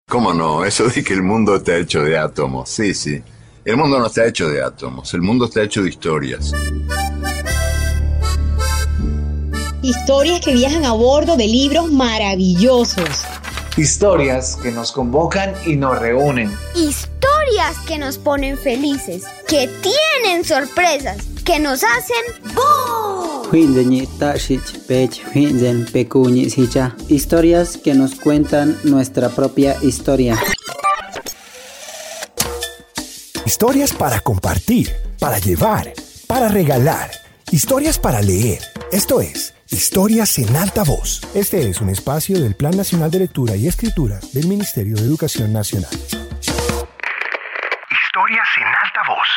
¿Cómo no? Eso de que el mundo está hecho de átomos. Sí, sí. El mundo no está hecho de átomos. El mundo está hecho de historias. Historias que viajan a bordo de libros maravillosos. Historias que nos convocan y nos reúnen. Historias que nos ponen felices, que tienen sorpresas, que nos hacen ¡boom! Historias que nos cuentan nuestra propia historia. Historias para compartir, para llevar, para regalar. Historias para leer. Esto es Historias en Alta Voz. Este es un espacio del Plan Nacional de Lectura y Escritura del Ministerio de Educación Nacional. Historias en Alta Voz.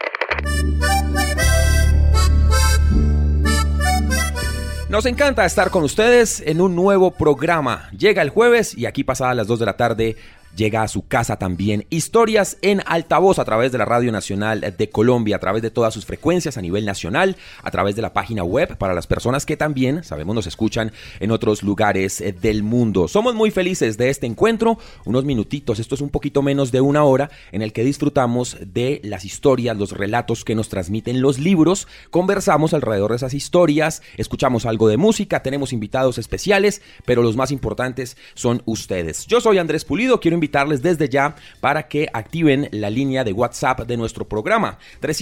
Nos encanta estar con ustedes en un nuevo programa. Llega el jueves y aquí pasadas las 2 de la tarde llega a su casa también Historias en Altavoz a través de la Radio Nacional de Colombia, a través de todas sus frecuencias a nivel nacional, a través de la página web para las personas que también, sabemos, nos escuchan en otros lugares del mundo. Somos muy felices de este encuentro, unos minutitos, esto es un poquito menos de una hora, en el que disfrutamos de las historias, los relatos que nos transmiten los libros, conversamos alrededor de esas historias, escuchamos algo de música, tenemos invitados especiales, pero los más importantes son ustedes. Yo soy Andrés Pulido, quiero invitarles desde ya para que activen la línea de WhatsApp de nuestro programa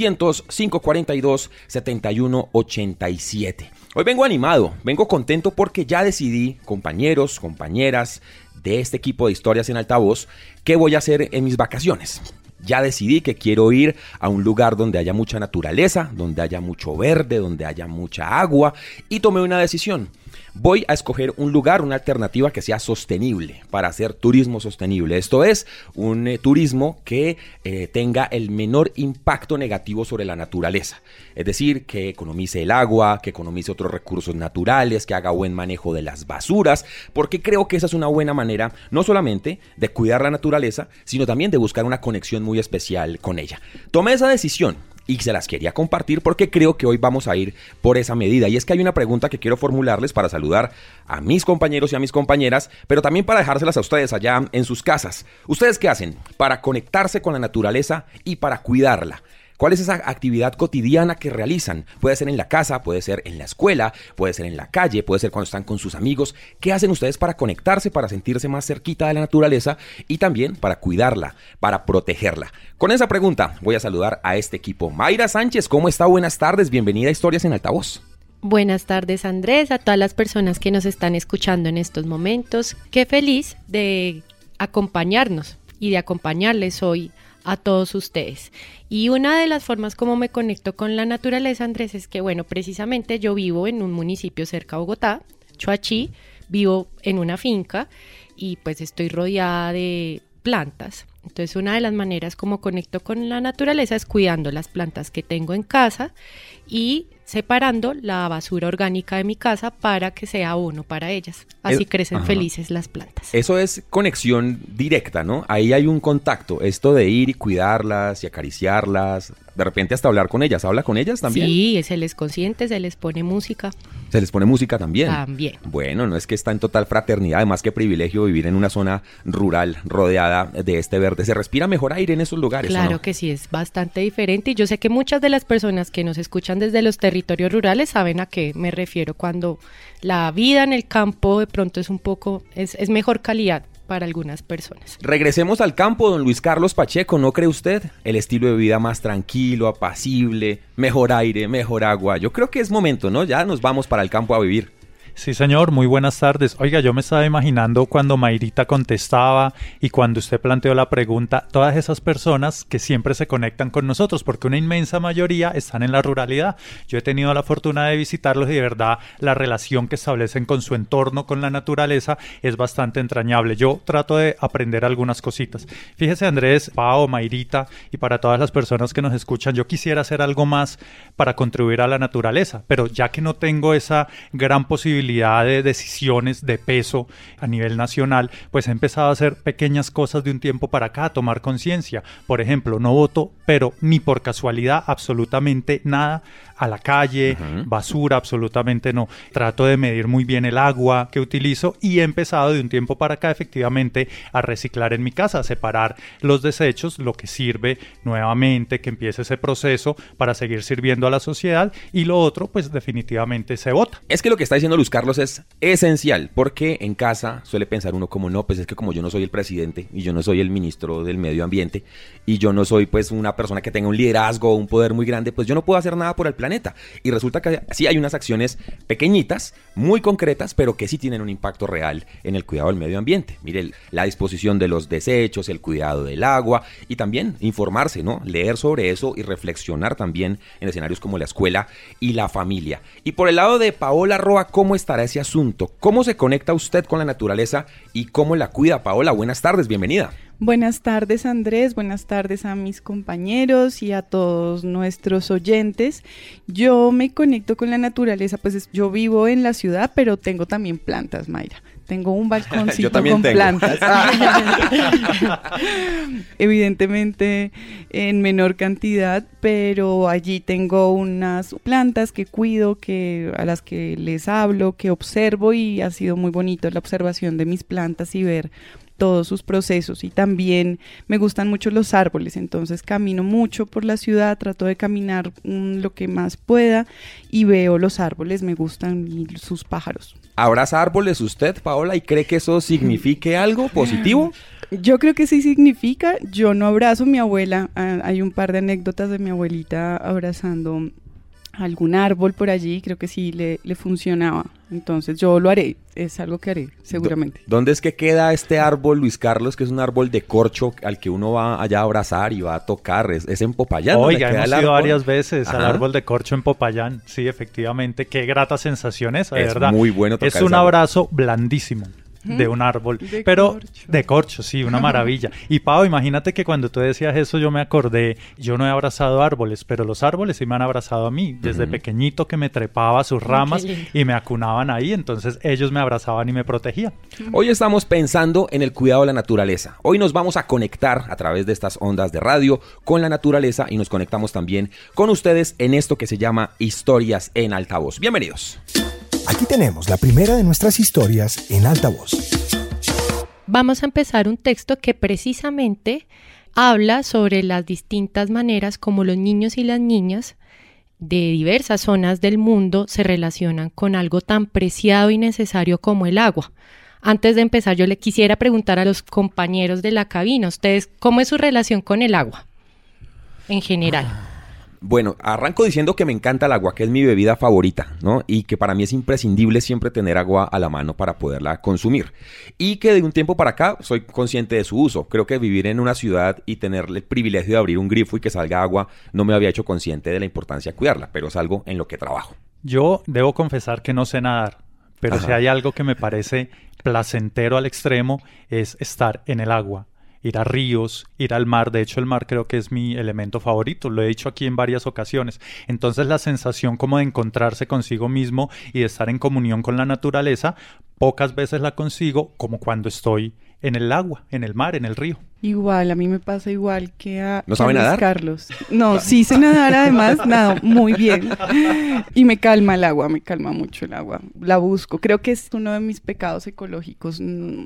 300-542-7187. Hoy vengo animado, vengo contento porque ya decidí, compañeros, compañeras de este equipo de Historias en Altavoz, qué voy a hacer en mis vacaciones. Ya decidí que quiero ir a un lugar donde haya mucha naturaleza, donde haya mucho verde, donde haya mucha agua, y tomé una decisión. Voy a escoger un lugar, una alternativa que sea sostenible para hacer turismo sostenible. Esto es, un turismo que tenga el menor impacto negativo sobre la naturaleza. Es decir, que economice el agua, que economice otros recursos naturales, que haga buen manejo de las basuras, porque creo que esa es una buena manera, no solamente de cuidar la naturaleza, sino también de buscar una conexión muy especial con ella. Tomé esa decisión y se las quería compartir porque creo que hoy vamos a ir por esa medida. Y es que hay una pregunta que quiero formularles para saludar a mis compañeros y a mis compañeras, pero también para dejárselas a ustedes allá en sus casas. ¿Ustedes qué hacen para conectarse con la naturaleza y para cuidarla? ¿Cuál es esa actividad cotidiana que realizan? Puede ser en la casa, puede ser en la escuela, puede ser en la calle, puede ser cuando están con sus amigos. ¿Qué hacen ustedes para conectarse, para sentirse más cerquita de la naturaleza y también para cuidarla, para protegerla? Con esa pregunta voy a saludar a este equipo. Mayra Sánchez, ¿cómo está? Buenas tardes, bienvenida a Historias en Altavoz. Buenas tardes, Andrés, a todas las personas que nos están escuchando en estos momentos. Qué feliz de acompañarnos y de acompañarles hoy a todos ustedes. Y una de las formas como me conecto con la naturaleza, Andrés, es que, bueno, precisamente yo vivo en un municipio cerca a Bogotá, Choachí, vivo en una finca y pues estoy rodeada de plantas. Entonces, una de las maneras como conecto con la naturaleza es cuidando las plantas que tengo en casa y separando la basura orgánica de mi casa para que sea abono para ellas. Así crecen felices las plantas. Eso es conexión directa, ¿no? Ahí hay un contacto, esto de ir y cuidarlas y acariciarlas, de repente hasta hablar con ellas. ¿Habla con ellas también? Sí, se les consiente, se les pone música. ¿Se les pone música también? También. Bueno, no es que está en total fraternidad, además qué privilegio vivir en una zona rural rodeada de este verde. ¿Se respira mejor aire en esos lugares? Claro, ¿o no? que sí, es bastante diferente y yo sé que muchas de las personas que nos escuchan desde los territorios rurales saben a qué me refiero cuando la vida en el campo de pronto es un poco, es mejor calidad para algunas personas. Regresemos al campo, don Luis Carlos Pacheco, ¿no cree usted? El estilo de vida más tranquilo, apacible, mejor aire, mejor agua. Yo creo que es momento, ¿no? Ya nos vamos para el campo a vivir. Sí, señor, muy buenas tardes. Oiga, yo me estaba imaginando cuando Mayrita contestaba y cuando usted planteó la pregunta, todas esas personas que siempre se conectan con nosotros, porque una inmensa mayoría están en la ruralidad. Yo he tenido la fortuna de visitarlos y de verdad la relación que establecen con su entorno, con la naturaleza, es bastante entrañable. Yo trato de aprender algunas cositas. Fíjese, Andrés, Pao, Mayrita y para todas las personas que nos escuchan, yo quisiera hacer algo más para contribuir a la naturaleza, pero ya que no tengo esa gran posibilidad de decisiones de peso a nivel nacional, pues he empezado a hacer pequeñas cosas de un tiempo para acá, a tomar conciencia. Por ejemplo, no voto, pero ni por casualidad, absolutamente nada a la calle, basura, absolutamente no. Trato de medir muy bien el agua que utilizo y he empezado de un tiempo para acá efectivamente a reciclar en mi casa, a separar los desechos, lo que sirve nuevamente, que empiece ese proceso para seguir sirviendo a la sociedad, y lo otro pues definitivamente se bota. Es que lo que está diciendo Luis Carlos es esencial, porque en casa suele pensar uno como no, pues es que como yo no soy el presidente y yo no soy el ministro del medio ambiente y yo no soy pues una persona que tenga un liderazgo o un poder muy grande, pues yo no puedo hacer nada por el planeta. Y resulta que sí hay unas acciones pequeñitas, muy concretas, pero que sí tienen un impacto real en el cuidado del medio ambiente. Mire, la disposición de los desechos, el cuidado del agua y también informarse, ¿no? Leer sobre eso y reflexionar también en escenarios como la escuela y la familia. Y por el lado de Paola Roa, ¿cómo estará ese asunto? ¿Cómo se conecta usted con la naturaleza y cómo la cuida? Paola, buenas tardes, bienvenida. Buenas tardes, Andrés, buenas tardes a mis compañeros y a todos nuestros oyentes. Yo me conecto con la naturaleza, pues yo vivo en la ciudad, pero tengo también plantas, Mayra. Tengo un balconcito con plantas. Evidentemente en menor cantidad, pero allí tengo unas plantas que cuido, a las que les hablo, que observo, y ha sido muy bonito la observación de mis plantas y ver todos sus procesos. Y también me gustan mucho los árboles, entonces camino mucho por la ciudad, trato de caminar lo que más pueda y veo los árboles, me gustan, y sus pájaros. ¿Abraza árboles usted, Paola, y cree que eso signifique algo positivo? Yo creo que sí significa. Yo no abrazo a mi abuela, hay un par de anécdotas de mi abuelita abrazando algún árbol por allí, creo que sí le funcionaba. Entonces yo lo haré, es algo que haré, seguramente. ¿Dónde es que queda este árbol, Luis Carlos, que es un árbol de corcho al que uno va allá a abrazar y va a tocar? ¿Es en Popayán? Oiga, hemos ido varias veces al árbol de corcho en Popayán, sí, efectivamente, qué grata sensación esa, de verdad. Es muy bueno tocar. Es un abrazo blandísimo de un árbol, de corcho, sí, una maravilla. Y Pau, imagínate que cuando tú decías eso yo me acordé, yo no he abrazado árboles, pero los árboles sí me han abrazado a mí, desde pequeñito, que me trepaba a sus ramas y me acunaban ahí, entonces ellos me abrazaban y me protegían. Hoy estamos pensando en el cuidado de la naturaleza. Hoy nos vamos a conectar a través de estas ondas de radio con la naturaleza y nos conectamos también con ustedes en esto que se llama Historias en Altavoz. Bienvenidos. Aquí tenemos la primera de nuestras historias en alta voz. Vamos a empezar un texto que precisamente habla sobre las distintas maneras como los niños y las niñas de diversas zonas del mundo se relacionan con algo tan preciado y necesario como el agua. Antes de empezar, yo le quisiera preguntar a los compañeros de la cabina, ustedes, ¿cómo es su relación con el agua en general? Bueno, arranco diciendo que me encanta el agua, que es mi bebida favorita, ¿no? Y que para mí es imprescindible siempre tener agua a la mano para poderla consumir. Y que de un tiempo para acá soy consciente de su uso. Creo que vivir en una ciudad y tener el privilegio de abrir un grifo y que salga agua no me había hecho consciente de la importancia de cuidarla, pero es algo en lo que trabajo. Yo debo confesar que no sé nadar, pero si hay algo que me parece placentero al extremo es estar en el agua. Ir a ríos, ir al mar. De hecho, el mar creo que es mi elemento favorito. Lo he dicho aquí en varias ocasiones. Entonces, la sensación como de encontrarse consigo mismo y de estar en comunión con la naturaleza, pocas veces la consigo como cuando estoy en el agua, en el mar, en el río. Igual, a mí me pasa igual que a ¿No sabe nadar? Carlos. No, sí sé nadar, además, nado muy bien. Y me calma el agua, me calma mucho el agua. La busco. Creo que es uno de mis pecados ecológicos.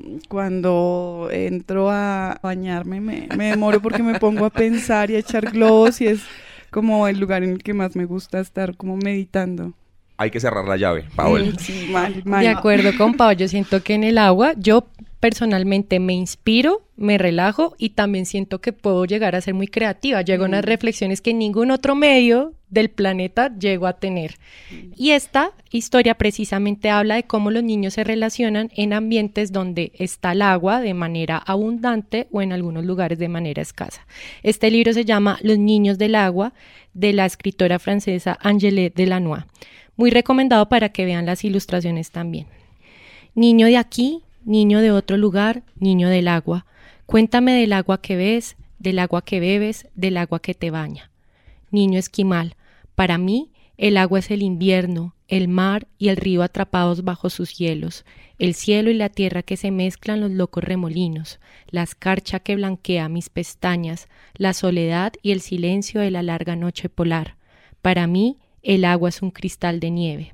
Cuando entro a bañarme me demoro porque me pongo a pensar y a echar globos y es como el lugar en el que más me gusta estar como meditando. Hay que cerrar la llave, Paola. Sí, mal. De acuerdo con Pau, yo siento que en el agua yo personalmente me inspiro, me relajo y también siento que puedo llegar a ser muy creativa. Llego a unas reflexiones que ningún otro medio del planeta llego a tener. Y esta historia precisamente habla de cómo los niños se relacionan en ambientes donde está el agua de manera abundante o en algunos lugares de manera escasa. Este libro se llama Los niños del agua, de la escritora francesa Angèle Delannoy. Muy recomendado para que vean las ilustraciones también. Niño de aquí, niño de otro lugar, niño del agua. Cuéntame del agua que ves, del agua que bebes, del agua que te baña. Niño esquimal, para mí el agua es el invierno, el mar y el río atrapados bajo sus hielos, el cielo y la tierra que se mezclan los locos remolinos, la escarcha que blanquea mis pestañas, la soledad y el silencio de la larga noche polar. Para mí el agua es un cristal de nieve.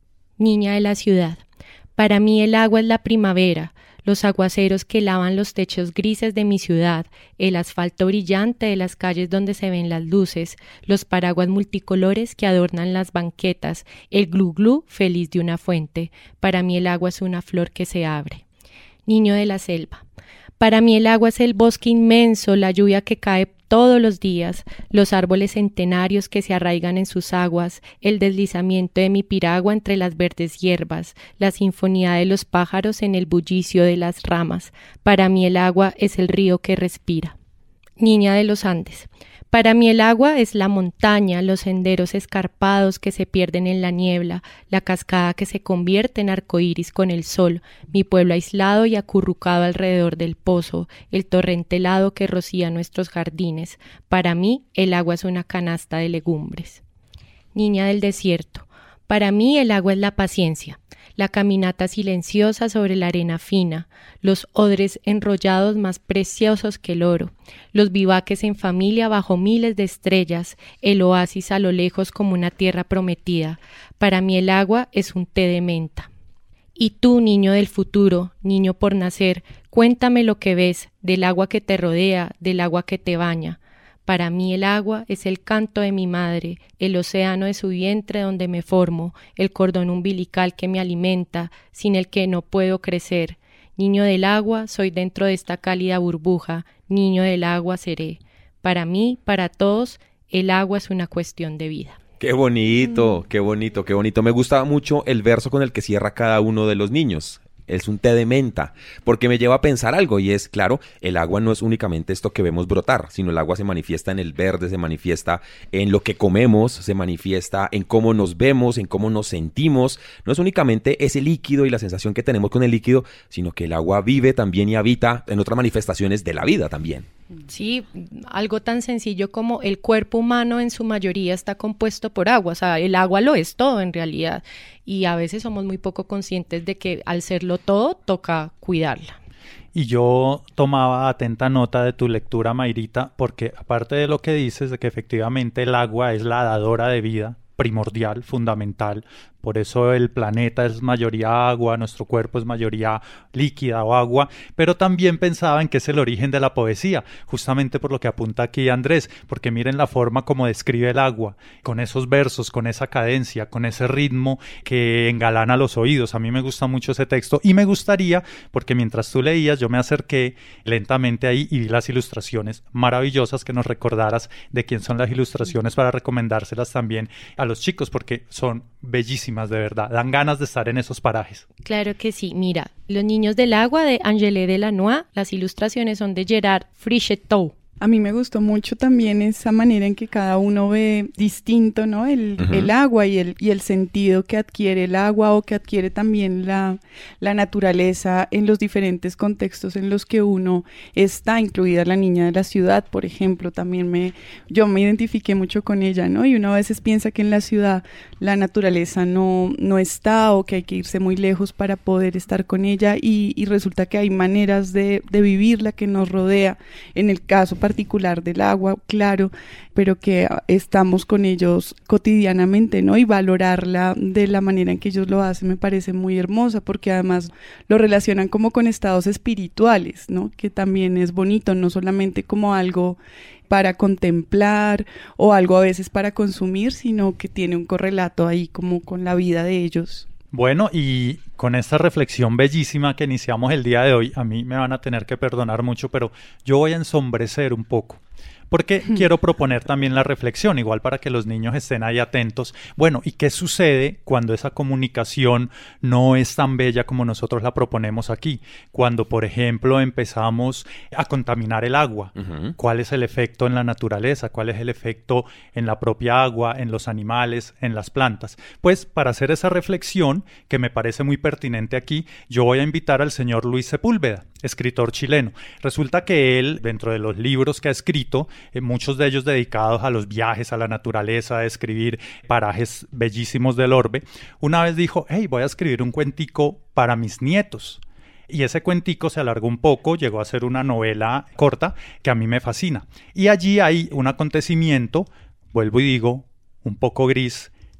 Niña de la ciudad. Para mí el agua es la primavera, los aguaceros que lavan los techos grises de mi ciudad, el asfalto brillante de las calles donde se ven las luces, los paraguas multicolores que adornan las banquetas, el glú glú feliz de una fuente. Para mí el agua es una flor que se abre. Niño de la selva. Para mí el agua es el bosque inmenso, la lluvia que cae todos los días, los árboles centenarios que se arraigan en sus aguas, el deslizamiento de mi piragua entre las verdes hierbas, la sinfonía de los pájaros en el bullicio de las ramas. Para mí el agua es el río que respira. Niña de los Andes. Para mí el agua es la montaña, los senderos escarpados que se pierden en la niebla, la cascada que se convierte en arcoíris con el sol, mi pueblo aislado y acurrucado alrededor del pozo, el torrente helado que rocía nuestros jardines. Para mí el agua es una canasta de legumbres. Niña del desierto. Para mí el agua es la paciencia, la caminata silenciosa sobre la arena fina, los odres enrollados más preciosos que el oro, los vivaques en familia bajo miles de estrellas, el oasis a lo lejos como una tierra prometida. Para mí el agua es un té de menta. Y tú, niño del futuro, niño por nacer, cuéntame lo que ves, del agua que te rodea, del agua que te baña. Para mí el agua es el canto de mi madre, el océano de su vientre donde me formo, el cordón umbilical que me alimenta, sin el que no puedo crecer. Niño del agua, soy dentro de esta cálida burbuja, niño del agua seré. Para mí, para todos, el agua es una cuestión de vida. Qué bonito, qué bonito, qué bonito. Me gusta mucho el verso con el que cierra cada uno de los niños. Es un té de menta, porque me lleva a pensar algo y es, claro, el agua no es únicamente esto que vemos brotar, sino el agua se manifiesta en el verde, se manifiesta en lo que comemos, se manifiesta en cómo nos vemos, en cómo nos sentimos. No es únicamente ese líquido y la sensación que tenemos con el líquido, sino que el agua vive también y habita en otras manifestaciones de la vida también. Sí, algo tan sencillo como el cuerpo humano en su mayoría está compuesto por agua, o sea, el agua lo es todo en realidad, y a veces somos muy poco conscientes de que al serlo todo toca cuidarla. Y yo tomaba atenta nota de tu lectura, Mayrita, porque aparte de lo que dices, de que efectivamente el agua es la dadora de vida, primordial, fundamental, por eso el planeta es mayoría agua, nuestro cuerpo es mayoría líquida o agua, pero también pensaba en que es el origen de la poesía, justamente por lo que apunta aquí Andrés, porque miren la forma como describe el agua, con esos versos, con esa cadencia, con ese ritmo que engalana los oídos. A mí me gusta mucho ese texto y me gustaría, porque mientras tú leías yo me acerqué lentamente ahí y vi las ilustraciones maravillosas, que nos recordaras de quién son las ilustraciones para recomendárselas también a los chicos, porque son bellísimas. De verdad, dan ganas de estar en esos parajes. Claro que sí, mira, Los niños del agua de Angèle Delanois, las ilustraciones son de Gerard Fricheteau. A mí me gustó mucho también esa manera en que cada uno ve distinto, ¿no? El agua y el sentido que adquiere el agua o que adquiere también la naturaleza en los diferentes contextos en los que uno está, incluida la niña de la ciudad, por ejemplo. También yo me identifiqué mucho con ella, ¿no? Y uno a veces piensa que en la ciudad la naturaleza no está, o que hay que irse muy lejos para poder estar con ella, y resulta que hay maneras de vivir la que nos rodea. En el caso particular del agua, claro, pero que estamos con ellos cotidianamente, ¿no? Y valorarla de la manera en que ellos lo hacen me parece muy hermosa, porque además lo relacionan como con estados espirituales, ¿no? Que también es bonito, no solamente como algo para contemplar o algo a veces para consumir, sino que tiene un correlato ahí como con la vida de ellos. Bueno, y con esta reflexión bellísima que iniciamos el día de hoy, a mí me van a tener que perdonar mucho, pero yo voy a ensombrecer un poco, porque quiero proponer también la reflexión, igual para que los niños estén ahí atentos. Bueno, ¿y qué sucede cuando esa comunicación no es tan bella como nosotros la proponemos aquí? Cuando, por ejemplo, empezamos a contaminar el agua. ¿Cuál es el efecto en la naturaleza? ¿Cuál es el efecto en la propia agua, en los animales, en las plantas? Pues para hacer esa reflexión, que me parece muy pertinente aquí, yo voy a invitar al señor Luis Sepúlveda, escritor chileno. Resulta que él, dentro de los libros que ha escrito, muchos de ellos dedicados a los viajes, a la naturaleza, a escribir parajes bellísimos del orbe, una vez dijo: hey, voy a escribir un cuentico para mis nietos. Y ese cuentico se alargó un poco, llegó a ser una novela corta que a mí me fascina. Y allí hay un acontecimiento, vuelvo y digo, un poco gris,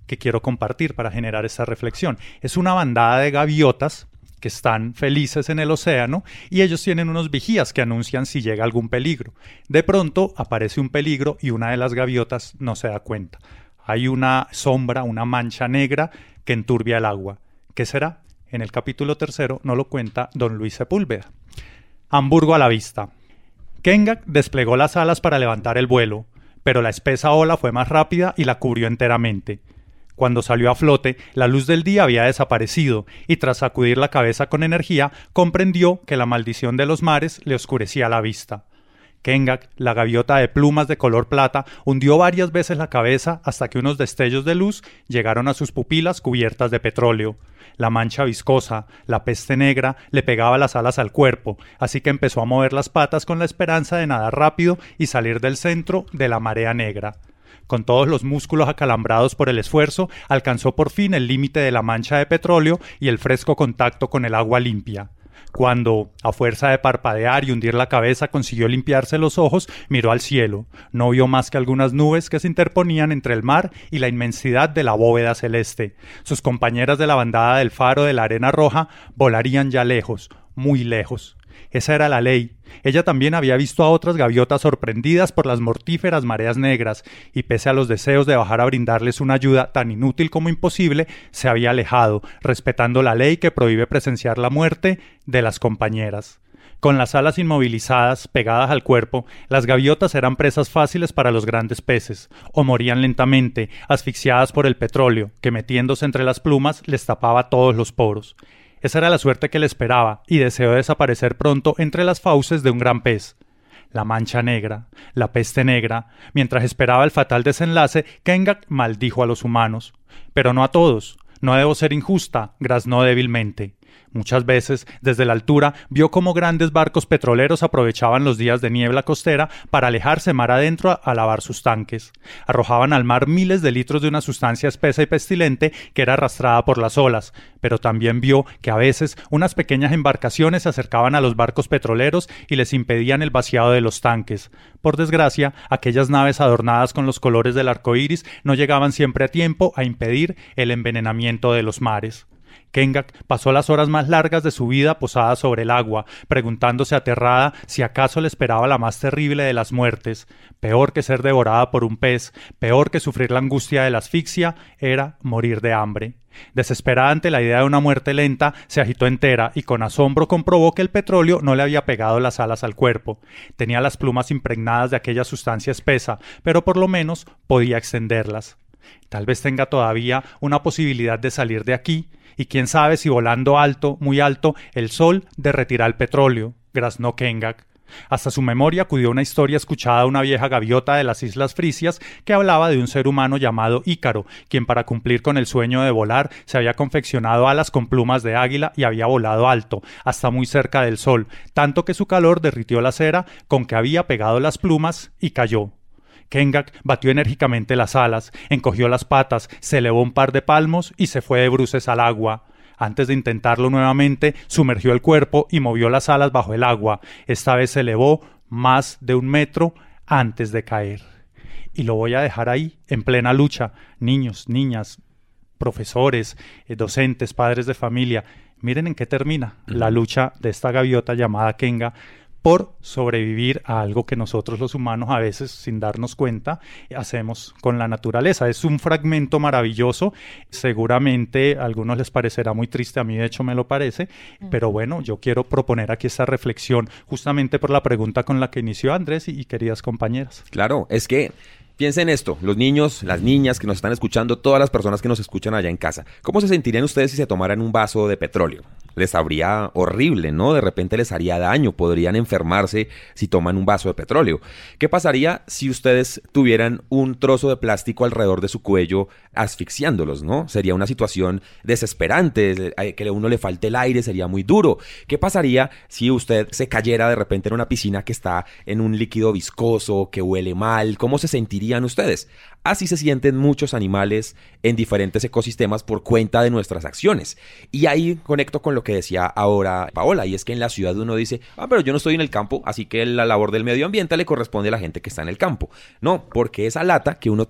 que quiero compartir para generar esta reflexión. Es una bandada de gaviotas que están felices en el océano y ellos tienen unos vigías que anuncian si llega algún peligro. De pronto aparece un peligro y una de las gaviotas no se da cuenta. Hay una sombra, una mancha negra que enturbia el agua. ¿Qué será? En el capítulo 3 nos lo cuenta don Luis Sepúlveda. Hamburgo a la vista. Kengak desplegó las alas para levantar el vuelo, pero la espesa ola fue más rápida y la cubrió enteramente. Cuando salió a flote, la luz del día había desaparecido y tras sacudir la cabeza con energía, comprendió que la maldición de los mares le oscurecía la vista. Kengak, la gaviota de plumas de color plata, hundió varias veces la cabeza hasta que unos destellos de luz llegaron a sus pupilas cubiertas de petróleo. La mancha viscosa, la peste negra, le pegaba las alas al cuerpo, así que empezó a mover las patas con la esperanza de nadar rápido y salir del centro de la marea negra. Con todos los músculos acalambrados por el esfuerzo, alcanzó por fin el límite de la mancha de petróleo y el fresco contacto con el agua limpia. Cuando, a fuerza de parpadear y hundir la cabeza, consiguió limpiarse los ojos, miró al cielo. No vio más que algunas nubes que se interponían entre el mar y la inmensidad de la bóveda celeste. Sus compañeras de la bandada del faro de la arena roja volarían ya lejos, muy lejos. Esa era la ley. Ella también había visto a otras gaviotas sorprendidas por las mortíferas mareas negras, y pese a los deseos de bajar a brindarles una ayuda tan inútil como imposible, se había alejado, respetando la ley que prohíbe presenciar la muerte de las compañeras. Con las alas inmovilizadas, pegadas al cuerpo, las gaviotas eran presas fáciles para los grandes peces, o morían lentamente, asfixiadas por el petróleo, que metiéndose entre las plumas les tapaba todos los poros. Esa era la suerte que le esperaba, y deseó desaparecer pronto entre las fauces de un gran pez. La mancha negra, la peste negra. Mientras esperaba el fatal desenlace, Kengak maldijo a los humanos. Pero no a todos. No debo ser injusta, graznó débilmente. Muchas veces, desde la altura, vio cómo grandes barcos petroleros aprovechaban los días de niebla costera para alejarse mar adentro a lavar sus tanques. Arrojaban al mar miles de litros de una sustancia espesa y pestilente que era arrastrada por las olas, pero también vio que a veces unas pequeñas embarcaciones se acercaban a los barcos petroleros y les impedían el vaciado de los tanques. Por desgracia, aquellas naves adornadas con los colores del arco iris no llegaban siempre a tiempo a impedir el envenenamiento de los mares. Kengak pasó las horas más largas de su vida posada sobre el agua, preguntándose aterrada si acaso le esperaba la más terrible de las muertes. Peor que ser devorada por un pez, peor que sufrir la angustia de la asfixia, era morir de hambre. Desesperada ante la idea de una muerte lenta, se agitó entera y con asombro comprobó que el petróleo no le había pegado las alas al cuerpo. Tenía las plumas impregnadas de aquella sustancia espesa, pero por lo menos podía extenderlas. Tal vez tenga todavía una posibilidad de salir de aquí, y quién sabe si volando alto, muy alto, el sol derretirá el petróleo, graznó Kengak. Hasta su memoria acudió una historia escuchada de una vieja gaviota de las Islas Frisias que hablaba de un ser humano llamado Ícaro, quien para cumplir con el sueño de volar se había confeccionado alas con plumas de águila y había volado alto, hasta muy cerca del sol, tanto que su calor derritió la cera con que había pegado las plumas y cayó. Kengak batió enérgicamente las alas, encogió las patas, se elevó un par de palmos y se fue de bruces al agua. Antes de intentarlo nuevamente, sumergió el cuerpo y movió las alas bajo el agua. Esta vez se elevó más de 1 metro antes de caer. Y lo voy a dejar ahí, en plena lucha. Niños, niñas, profesores, docentes, padres de familia. Miren en qué termina la lucha de esta gaviota llamada Kengak por sobrevivir a algo que nosotros los humanos a veces, sin darnos cuenta, hacemos con la naturaleza. Es un fragmento maravilloso, seguramente a algunos les parecerá muy triste, a mí de hecho me lo parece, pero bueno, yo quiero proponer aquí esta reflexión justamente por la pregunta con la que inició Andrés y queridas compañeras. Claro, es que piensen esto, los niños, las niñas que nos están escuchando, todas las personas que nos escuchan allá en casa. ¿Cómo se sentirían ustedes si se tomaran un vaso de petróleo? Les habría horrible, ¿no? De repente les haría daño, podrían enfermarse si toman un vaso de petróleo. ¿Qué pasaría si ustedes tuvieran un trozo de plástico alrededor de su cuello asfixiándolos, ¿no? Sería una situación desesperante, que a uno le falte el aire, sería muy duro. ¿Qué pasaría si usted se cayera de repente en una piscina que está en un líquido viscoso, que huele mal? ¿Cómo se sentirían ustedes? Así se sienten muchos animales en diferentes ecosistemas por cuenta de nuestras acciones. Y ahí conecto con lo que decía ahora Paola, y es que en la ciudad uno dice, pero yo no estoy en el campo, así que la labor del medio ambiente le corresponde a la gente que está en el campo. No, porque esa lata que uno tira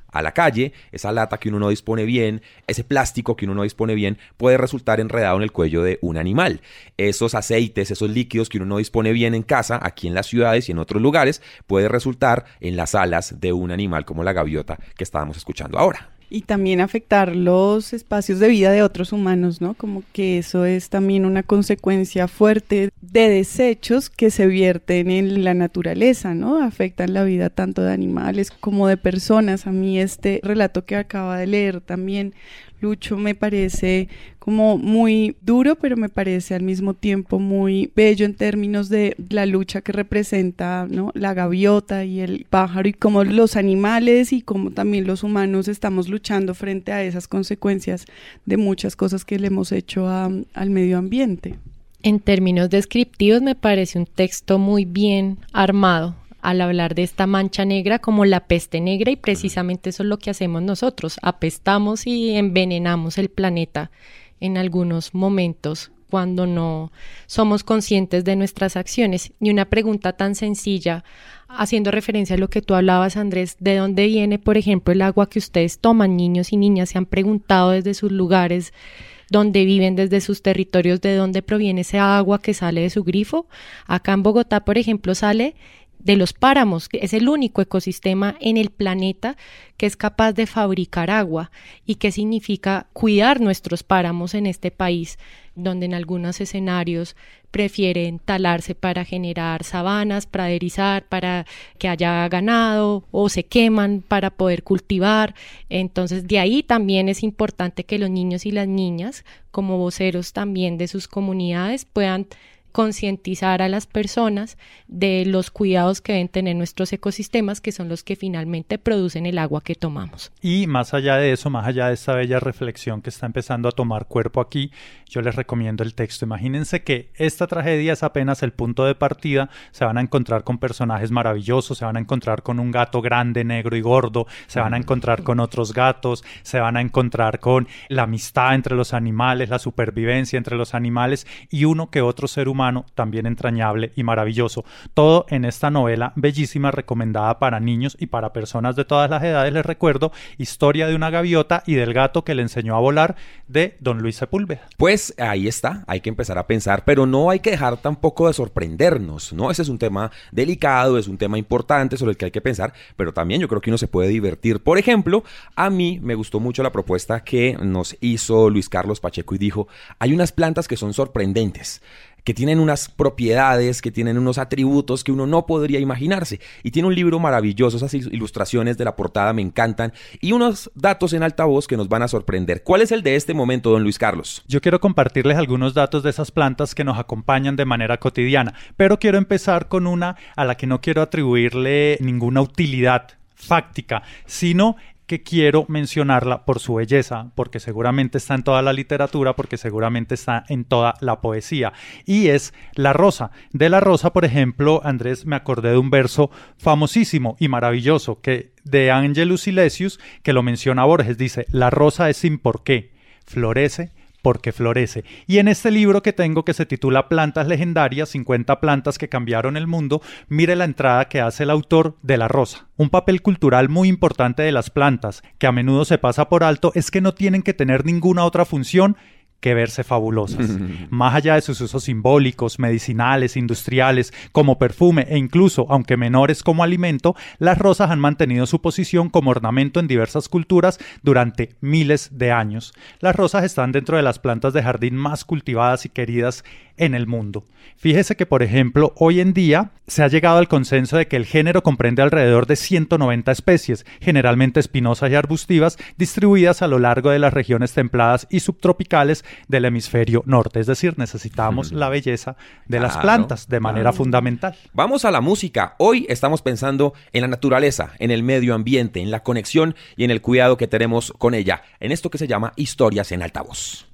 a la calle, esa lata que uno no dispone bien, ese plástico que uno no dispone bien, puede resultar enredado en el cuello de un animal. Esos aceites, esos líquidos que uno no dispone bien en casa, aquí en las ciudades y en otros lugares, puede resultar en las alas de un animal como la gaviota que estábamos escuchando ahora. Y también afectar los espacios de vida de otros humanos, ¿no? Como que eso es también una consecuencia fuerte de desechos que se vierten en la naturaleza, ¿no? Afectan la vida tanto de animales como de personas. A mí este relato que acaba de leer también, Lucho, me parece como muy duro, pero me parece al mismo tiempo muy bello en términos de la lucha que representa, ¿no? La gaviota y el pájaro, y cómo los animales y cómo también los humanos estamos luchando frente a esas consecuencias de muchas cosas que le hemos hecho al medio ambiente. En términos descriptivos me parece un texto muy bien armado al hablar de esta mancha negra como la peste negra, y precisamente eso es lo que hacemos nosotros, apestamos y envenenamos el planeta en algunos momentos cuando no somos conscientes de nuestras acciones. Y una pregunta tan sencilla, haciendo referencia a lo que tú hablabas, Andrés, ¿de dónde viene, por ejemplo, el agua que ustedes toman? Niños y niñas, ¿se han preguntado desde sus lugares donde viven, desde sus territorios, de dónde proviene esa agua que sale de su grifo? Acá en Bogotá, por ejemplo, sale de los páramos, que es el único ecosistema en el planeta que es capaz de fabricar agua. ¿Y qué significa cuidar nuestros páramos en este país, donde en algunos escenarios prefieren talarse para generar sabanas, praderizar, para que haya ganado, o se queman para poder cultivar? Entonces, de ahí también es importante que los niños y las niñas, como voceros también de sus comunidades, puedan concientizar a las personas de los cuidados que deben tener nuestros ecosistemas, que son los que finalmente producen el agua que tomamos. Y más allá de eso, más allá de esta bella reflexión que está empezando a tomar cuerpo aquí, yo les recomiendo el texto. Imagínense que esta tragedia es apenas el punto de partida. Se van a encontrar con personajes maravillosos, se van a encontrar con un gato grande, negro y gordo, se van a encontrar con otros gatos, se van a encontrar con la amistad entre los animales, la supervivencia entre los animales y uno que otro ser humano también entrañable y maravilloso. Todo en esta novela bellísima, recomendada para niños y para personas de todas las edades. Les recuerdo Historia de una gaviota y del gato que le enseñó a volar, de don Luis Sepúlveda. Pues ahí está, hay que empezar a pensar, pero no hay que dejar tampoco de sorprendernos, ¿no? Ese es un tema delicado, es un tema importante sobre el que hay que pensar, pero también yo creo que uno se puede divertir. Por ejemplo, a mí me gustó mucho la propuesta que nos hizo Luis Carlos Pacheco y dijo, hay unas plantas que son sorprendentes, que tienen unas propiedades, que tienen unos atributos que uno no podría imaginarse. Y tiene un libro maravilloso, esas ilustraciones de la portada me encantan, y unos datos en altavoz que nos van a sorprender. ¿Cuál es el de este momento, don Luis Carlos? Yo quiero compartirles algunos datos de esas plantas que nos acompañan de manera cotidiana, pero quiero empezar con una a la que no quiero atribuirle ninguna utilidad fáctica, sino que quiero mencionarla por su belleza, porque seguramente está en toda la literatura, porque seguramente está en toda la poesía, y es la rosa. De la rosa, por ejemplo, Andrés, me acordé de un verso famosísimo y maravilloso que de Angelus Silesius, que lo menciona Borges. Dice: la rosa es sin por qué, florece porque florece. Y en este libro que tengo, que se titula Plantas legendarias, 50 plantas que cambiaron el mundo, mire la entrada que hace el autor de la rosa. Un papel cultural muy importante de las plantas, que a menudo se pasa por alto, es que no tienen que tener ninguna otra función que verse fabulosas. Más allá de sus usos simbólicos, medicinales, industriales, como perfume e incluso, aunque menores, como alimento, las rosas han mantenido su posición como ornamento en diversas culturas durante miles de años. Las rosas están dentro de las plantas de jardín más cultivadas y queridas en el mundo. Fíjese que, por ejemplo, hoy en día se ha llegado al consenso de que el género comprende alrededor de 190 especies, generalmente espinosas y arbustivas, distribuidas a lo largo de las regiones templadas y subtropicales del hemisferio norte. Es decir, necesitamos la belleza de las plantas de manera fundamental. Vamos a la música. Hoy estamos pensando en la naturaleza, en el medio ambiente, en la conexión y en el cuidado que tenemos con ella, en esto que se llama Historias en Altavoz.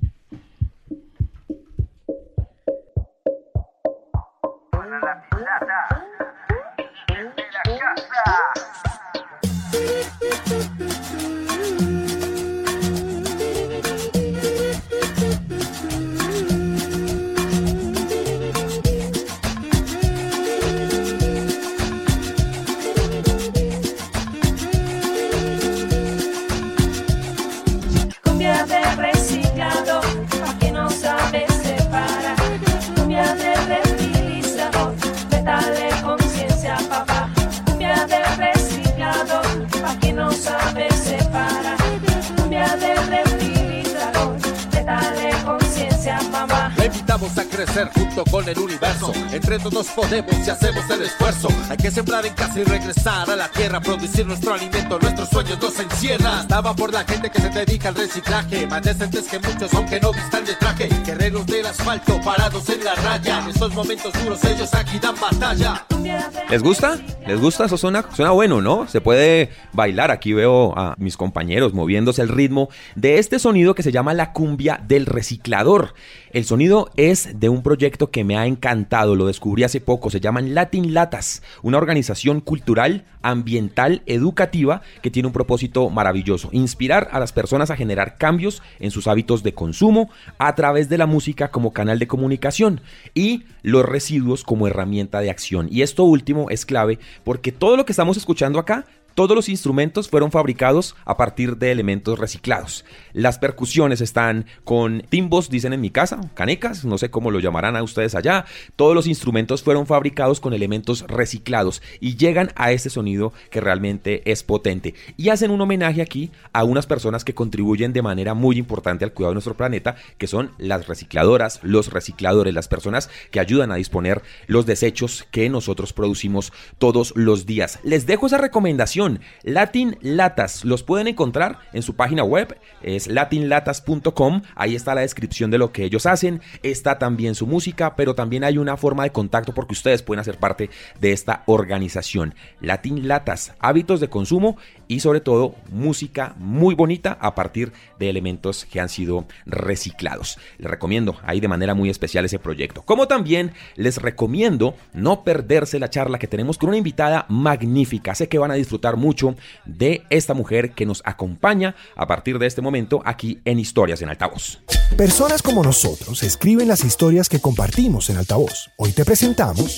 invitamos a crecer junto con el universo. Entre todos podemos y hacemos el esfuerzo. Hay que sembrar en casa y regresar a la tierra, producir nuestro alimento, nuestros sueños nos encierran. Estaba por la gente que se dedica al reciclaje, más decentes que muchos aunque no vistan de traje. Guerreros del asfalto parados en la raya, en estos momentos duros ellos aquí dan batalla. ¿Les gusta? ¿Les gusta? Eso suena bueno, ¿no? Se puede bailar. Aquí veo a mis compañeros moviéndose al ritmo de este sonido que se llama la cumbia del reciclador. El sonido es de un proyecto que me ha encantado, lo descubrí hace poco, se llaman Latin Latas, una organización cultural, ambiental, educativa que tiene un propósito maravilloso: inspirar a las personas a generar cambios en sus hábitos de consumo a través de la música como canal de comunicación y los residuos como herramienta de acción. Y esto último es clave porque todo lo que estamos escuchando acá, todos los instrumentos fueron fabricados a partir de elementos reciclados. Las percusiones están con timbos, dicen en mi casa, canecas, no sé cómo lo llamarán a ustedes allá. Todos los instrumentos fueron fabricados con elementos reciclados y llegan a este sonido que realmente es potente. Y hacen un homenaje aquí a unas personas que contribuyen de manera muy importante al cuidado de nuestro planeta, que son las recicladoras, los recicladores, las personas que ayudan a disponer los desechos que nosotros producimos todos los días. Les dejo esa recomendación. Latin Latas, los pueden encontrar en su página web, es latinlatas.com, ahí está la descripción de lo que ellos hacen, está también su música, pero también hay una forma de contacto porque ustedes pueden hacer parte de esta organización. Latin Latas, hábitos de consumo y sobre todo música muy bonita a partir de elementos que han sido reciclados. Les recomiendo ahí de manera muy especial ese proyecto, como también les recomiendo no perderse la charla que tenemos con una invitada magnífica. Sé que van a disfrutar mucho de esta mujer que nos acompaña a partir de este momento aquí en Historias en Altavoz. Personas como nosotros escriben las historias que compartimos en Altavoz. Hoy te presentamos...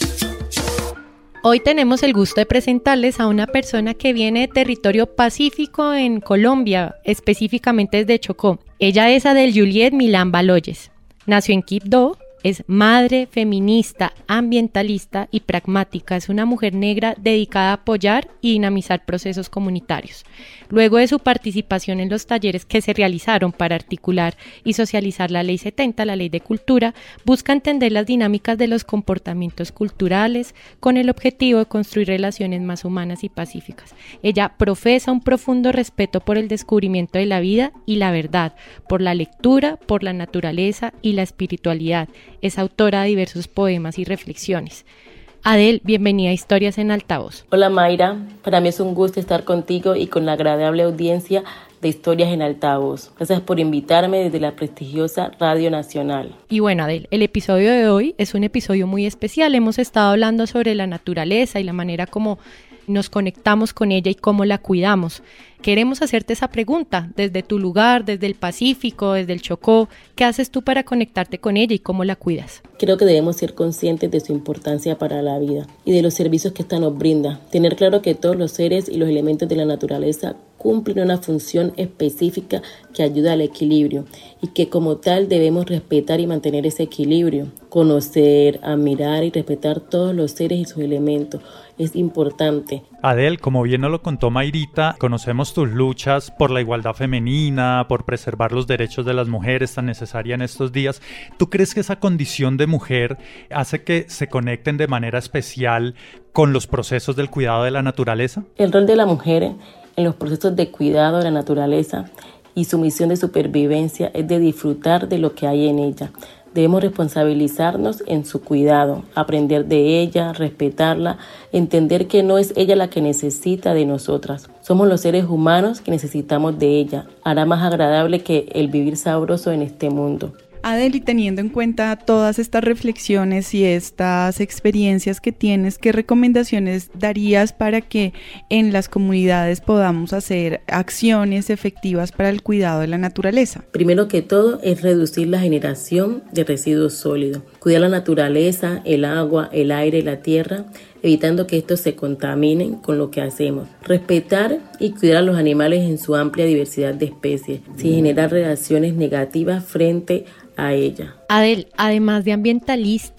Hoy tenemos el gusto de presentarles a una persona que viene de territorio pacífico en Colombia, específicamente desde Chocó. Ella es Adel Juliet Milán Baloyes. Nació en Quibdó. Es madre, feminista, ambientalista y pragmática. Es una mujer negra dedicada a apoyar y dinamizar procesos comunitarios. Luego de su participación en los talleres que se realizaron para articular y socializar la Ley 70, la Ley de Cultura, busca entender las dinámicas de los comportamientos culturales con el objetivo de construir relaciones más humanas y pacíficas. Ella profesa un profundo respeto por el descubrimiento de la vida y la verdad, por la lectura, por la naturaleza y la espiritualidad. Es autora de diversos poemas y reflexiones. Adel, bienvenida a Historias en Altavoz. Hola Mayra, para mí es un gusto estar contigo y con la agradable audiencia de Historias en Altavoz. Gracias por invitarme desde la prestigiosa Radio Nacional. Y bueno, Adel, el episodio de hoy es un episodio muy especial. Hemos estado hablando sobre la naturaleza y la manera como nos conectamos con ella y cómo la cuidamos. Queremos hacerte esa pregunta desde tu lugar, desde el Pacífico, desde el Chocó. ¿Qué haces tú para conectarte con ella y cómo la cuidas? Creo que debemos ser conscientes de su importancia para la vida y de los servicios que esta nos brinda. Tener claro que todos los seres y los elementos de la naturaleza cumplen una función específica que ayuda al equilibrio y que como tal debemos respetar y mantener ese equilibrio. Conocer, admirar y respetar todos los seres y sus elementos es importante. Adel, como bien nos lo contó Mayrita, conocemos tus luchas por la igualdad femenina, por preservar los derechos de las mujeres tan necesaria en estos días. ¿Tú crees que esa condición de mujer hace que se conecten de manera especial con los procesos del cuidado de la naturaleza? El rol de la mujer en los procesos de cuidado de la naturaleza y su misión de supervivencia es de disfrutar de lo que hay en ella. Debemos responsabilizarnos en su cuidado, aprender de ella, respetarla, entender que no es ella la que necesita de nosotras. Somos los seres humanos que necesitamos de ella. Hará más agradable que el vivir sabroso en este mundo. Adel, y teniendo en cuenta todas estas reflexiones y estas experiencias que tienes, ¿qué recomendaciones darías para que en las comunidades podamos hacer acciones efectivas para el cuidado de la naturaleza? Primero que todo es reducir la generación de residuos sólidos, cuidar la naturaleza, el agua, el aire y la tierra, evitando que estos se contaminen con lo que hacemos. Respetar y cuidar a los animales en su amplia diversidad de especies, sin generar reacciones negativas frente a ella. Adel, además de ambientalista,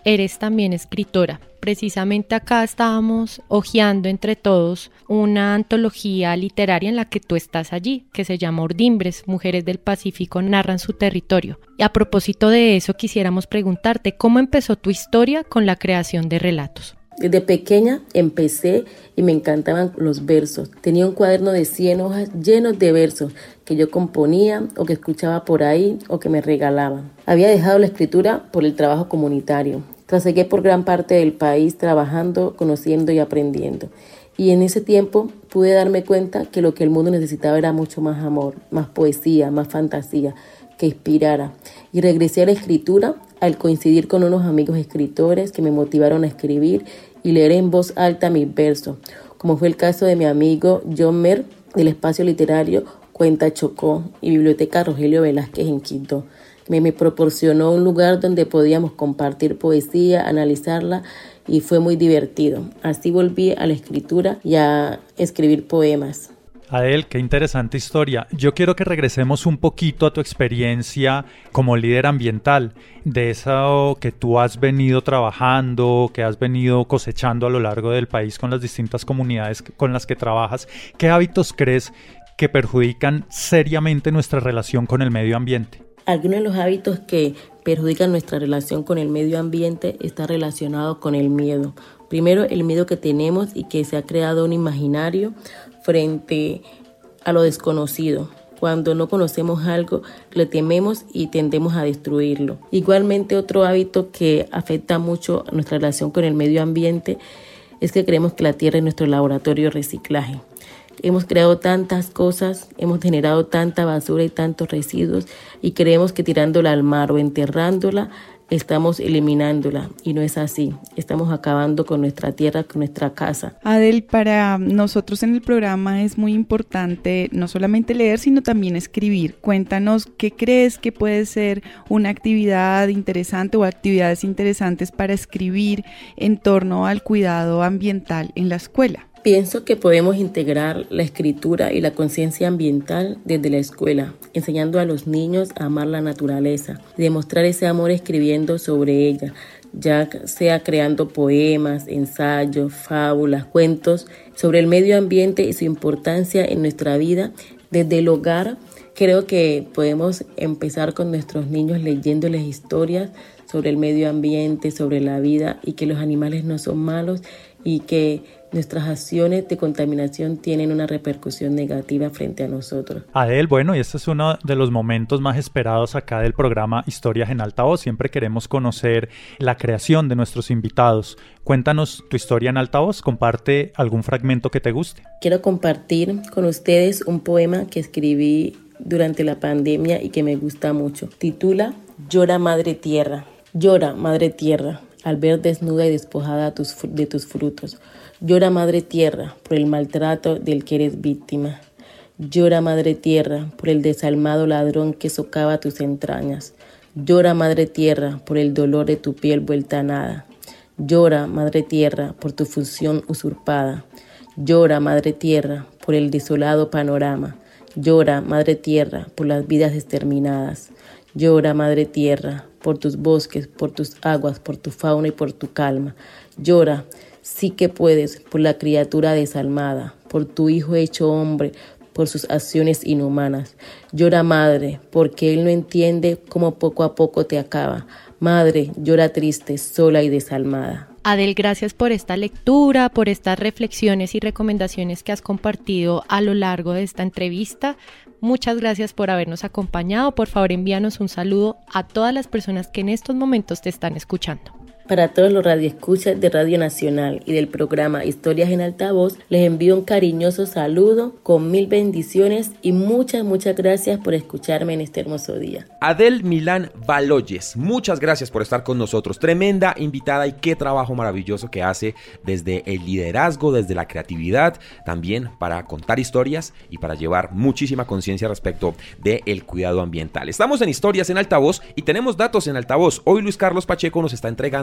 eres también escritora. Precisamente acá estábamos hojeando entre todos una antología literaria en la que tú estás allí, que se llama Ordimbres, Mujeres del Pacífico narran su territorio. Y a propósito de eso, quisiéramos preguntarte, ¿cómo empezó tu historia con la creación de relatos? Desde pequeña empecé y me encantaban los versos. Tenía un cuaderno de 100 hojas llenos de versos que yo componía o que escuchaba por ahí o que me regalaban. Había dejado la escritura por el trabajo comunitario. Trasegué por gran parte del país trabajando, conociendo y aprendiendo. Y en ese tiempo pude darme cuenta que lo que el mundo necesitaba era mucho más amor, más poesía, más fantasía, que inspirara. Y regresé a la escritura al coincidir con unos amigos escritores que me motivaron a escribir y leer en voz alta mis versos, como fue el caso de mi amigo John Mer del espacio literario Cuenta Chocó y Biblioteca Rogelio Velázquez en Quito. Me proporcionó un lugar donde podíamos compartir poesía, analizarla y fue muy divertido. Así volví a la escritura y a escribir poemas. Adel, qué interesante historia. Yo quiero que regresemos un poquito a tu experiencia como líder ambiental, de eso que tú has venido trabajando, que has venido cosechando a lo largo del país con las distintas comunidades con las que trabajas. ¿Qué hábitos crees que perjudican seriamente nuestra relación con el medio ambiente? Algunos de los hábitos que perjudican nuestra relación con el medio ambiente está relacionado con el miedo. Primero, el miedo que tenemos y que se ha creado un imaginario frente a lo desconocido. Cuando no conocemos algo, le tememos y tendemos a destruirlo. Igualmente, otro hábito que afecta mucho a nuestra relación con el medio ambiente es que creemos que la tierra es nuestro laboratorio de reciclaje. Hemos creado tantas cosas, hemos generado tanta basura y tantos residuos y creemos que tirándola al mar o enterrándola estamos eliminándola y no es así. Estamos acabando con nuestra tierra, con nuestra casa. Adel, para nosotros en el programa es muy importante no solamente leer, sino también escribir. Cuéntanos qué crees que puede ser una actividad interesante o actividades interesantes para escribir en torno al cuidado ambiental en la escuela. Pienso que podemos integrar la escritura y la conciencia ambiental desde la escuela, enseñando a los niños a amar la naturaleza, demostrar ese amor escribiendo sobre ella, ya sea creando poemas, ensayos, fábulas, cuentos sobre el medio ambiente y su importancia en nuestra vida desde el hogar. Creo que podemos empezar con nuestros niños leyéndoles historias sobre el medio ambiente, sobre la vida y que los animales no son malos y que nuestras acciones de contaminación tienen una repercusión negativa frente a nosotros. Adel, bueno, y este es uno de los momentos más esperados acá del programa Historias en Alta Voz. Siempre queremos conocer la creación de nuestros invitados. Cuéntanos tu historia en alta voz, comparte algún fragmento que te guste. Quiero compartir con ustedes un poema que escribí durante la pandemia y que me gusta mucho. Titula Llora Madre Tierra. Llora, Madre Tierra, al ver desnuda y despojada de tus frutos. Llora, Madre Tierra, por el maltrato del que eres víctima. Llora, Madre Tierra, por el desalmado ladrón que socava tus entrañas. Llora, Madre Tierra, por el dolor de tu piel vuelta a nada. Llora, Madre Tierra, por tu función usurpada. Llora, Madre Tierra, por el desolado panorama. Llora, Madre Tierra, por las vidas exterminadas. Llora, Madre Tierra, por tus bosques, por tus aguas, por tu fauna y por tu calma. Llora, sí que puedes, por la criatura desalmada, por tu hijo hecho hombre, por sus acciones inhumanas. Llora, Madre, porque él no entiende cómo poco a poco te acaba. Madre, llora triste, sola y desalmada. Adel, gracias por esta lectura, por estas reflexiones y recomendaciones que has compartido a lo largo de esta entrevista. Muchas gracias por habernos acompañado. Por favor, envíanos un saludo a todas las personas que en estos momentos te están escuchando. Para todos los radioescuchas de Radio Nacional y del programa Historias en Altavoz, les envío un cariñoso saludo con 1000 bendiciones y muchas gracias por escucharme en este hermoso día. Adel Milán Baloyes, muchas gracias por estar con nosotros. Tremenda invitada y qué trabajo maravilloso que hace desde el liderazgo, desde la creatividad, también para contar historias y para llevar muchísima conciencia respecto del cuidado ambiental. Estamos en Historias en Altavoz y tenemos datos en altavoz. Hoy Luis Carlos Pacheco nos está entregando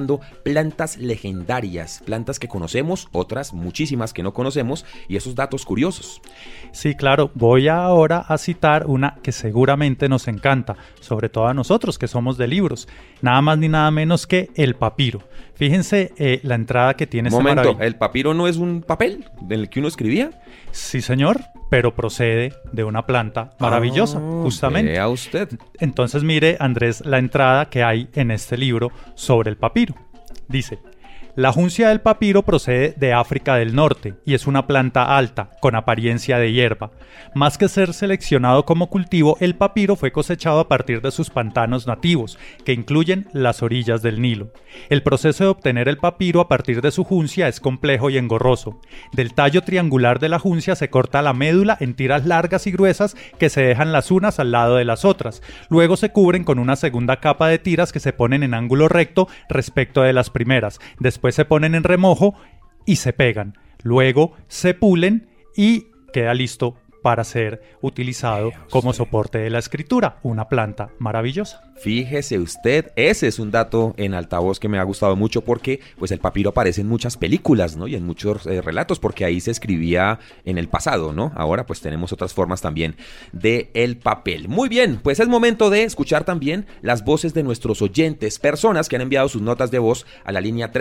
mencionando plantas legendarias, plantas que conocemos, otras muchísimas que no conocemos, y esos datos curiosos. Sí, claro, voy ahora a citar una que seguramente nos encanta, sobre todo a nosotros que somos de libros, nada más ni nada menos que el papiro. Fíjense la entrada que tiene este Momento, maravilloso. ¿el papiro no es un papel del que uno escribía? Sí, señor, pero procede de una planta maravillosa, justamente. Vea usted. Entonces mire, Andrés, la entrada que hay en este libro sobre el papiro. Dice: la juncia del papiro procede de África del Norte y es una planta alta, con apariencia de hierba. Más que ser seleccionado como cultivo, el papiro fue cosechado a partir de sus pantanos nativos, que incluyen las orillas del Nilo. El proceso de obtener el papiro a partir de su juncia es complejo y engorroso. Del tallo triangular de la juncia se corta la médula en tiras largas y gruesas que se dejan las unas al lado de las otras. Luego se cubren con una segunda capa de tiras que se ponen en ángulo recto respecto de las primeras. Después se ponen en remojo y se pegan. Luego se pulen y queda listo para ser utilizado como soporte de la escritura. Una planta maravillosa. Fíjese usted, ese es un dato en altavoz que me ha gustado mucho porque pues el papiro aparece en muchas películas, ¿no? Y en muchos relatos, porque ahí se escribía en el pasado, ¿no? Ahora pues tenemos otras formas también de el papel. Muy bien, pues es momento de escuchar también las voces de nuestros oyentes, personas que han enviado sus notas de voz a la línea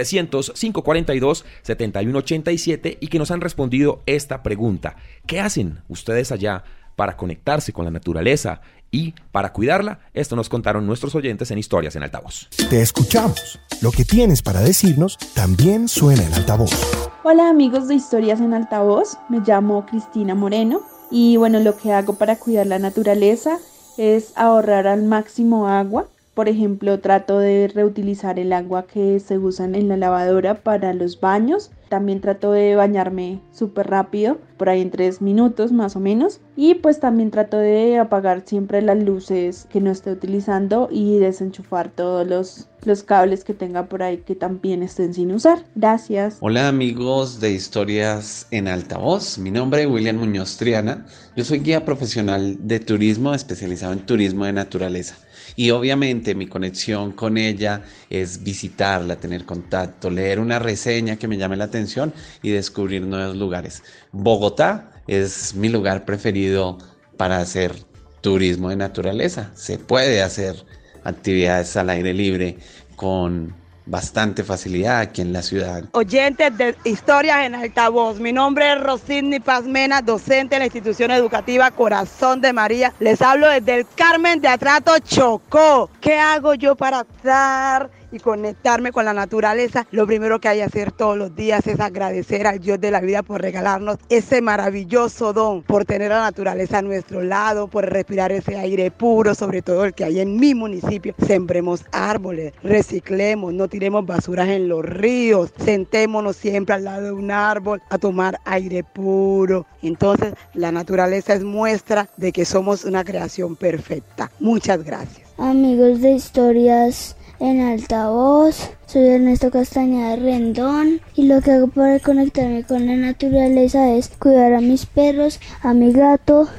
300-542-7187 y que nos han respondido esta pregunta: ¿qué hacen ustedes allá para conectarse con la naturaleza y para cuidarla? Esto nos contaron nuestros oyentes en Historias en Altavoz. Te escuchamos. Lo que tienes para decirnos también suena en altavoz. Hola amigos de Historias en Altavoz, me llamo Cristina Moreno y bueno, lo que hago para cuidar la naturaleza es ahorrar al máximo agua. Por ejemplo, trato de reutilizar el agua que se usa en la lavadora para los baños. También trato de bañarme súper rápido, por ahí en 3 minutos más o menos. Y pues también trato de apagar siempre las luces que no esté utilizando y desenchufar todos los cables que tenga por ahí que también estén sin usar. Gracias. Hola amigos de Historias en Altavoz, mi nombre es William Muñoz Triana. Yo soy guía profesional de turismo especializado en turismo de naturaleza. Y obviamente mi conexión con ella es visitarla, tener contacto, leer una reseña que me llame la atención y descubrir nuevos lugares. Bogotá es mi lugar preferido para hacer turismo de naturaleza. Se puede hacer actividades al aire libre con bastante facilidad aquí en la ciudad. Oyentes de Historias en Altavoz, mi nombre es Rosidny Paz Mena, docente en la institución educativa Corazón de María. Les hablo desde el Carmen de Atrato, Chocó. ¿Qué hago yo para estar y conectarme con la naturaleza? Lo primero que hay que hacer todos los días es agradecer al Dios de la vida por regalarnos ese maravilloso don, por tener a la naturaleza a nuestro lado, por respirar ese aire puro, sobre todo el que hay en mi municipio. Sembremos árboles, reciclemos, no tiremos basuras en los ríos, sentémonos siempre al lado de un árbol a tomar aire puro. Entonces, la naturaleza es muestra de que somos una creación perfecta. Muchas gracias. Amigos de Historias en Altavoz, soy Ernesto Castañeda Rendón y lo que hago para conectarme con la naturaleza es cuidar a mis perros, a mi gato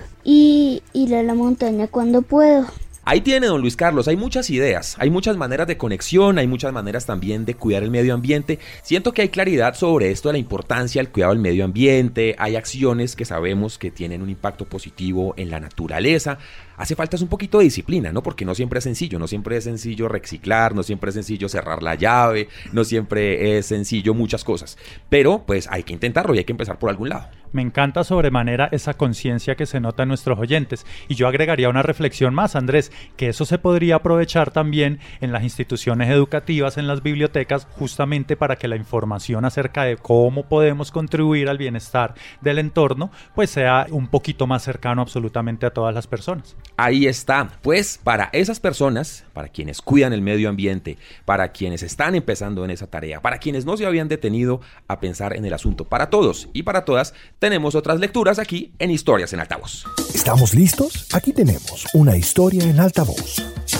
y ir a la montaña cuando puedo. Ahí tiene, don Luis Carlos, hay muchas ideas, hay muchas maneras de conexión, hay muchas maneras también de cuidar el medio ambiente. Siento que hay claridad sobre esto de la importancia del cuidado del medio ambiente, hay acciones que sabemos que tienen un impacto positivo en la naturaleza. Hace falta un poquito de disciplina, ¿no? Porque no siempre es sencillo reciclar, no siempre es sencillo cerrar la llave, no siempre es sencillo muchas cosas. Pero pues hay que intentarlo y hay que empezar por algún lado. Me encanta sobremanera esa conciencia que se nota en nuestros oyentes. Y yo agregaría una reflexión más, Andrés, que eso se podría aprovechar también en las instituciones educativas, en las bibliotecas, justamente para que la información acerca de cómo podemos contribuir al bienestar del entorno, pues sea un poquito más cercano absolutamente a todas las personas. Ahí está, pues para esas personas, para quienes cuidan el medio ambiente, para quienes están empezando en esa tarea, para quienes no se habían detenido a pensar en el asunto, para todos y para todas, tenemos otras lecturas aquí en Historias en Altavoz. ¿Estamos listos? Aquí tenemos una historia en altavoz.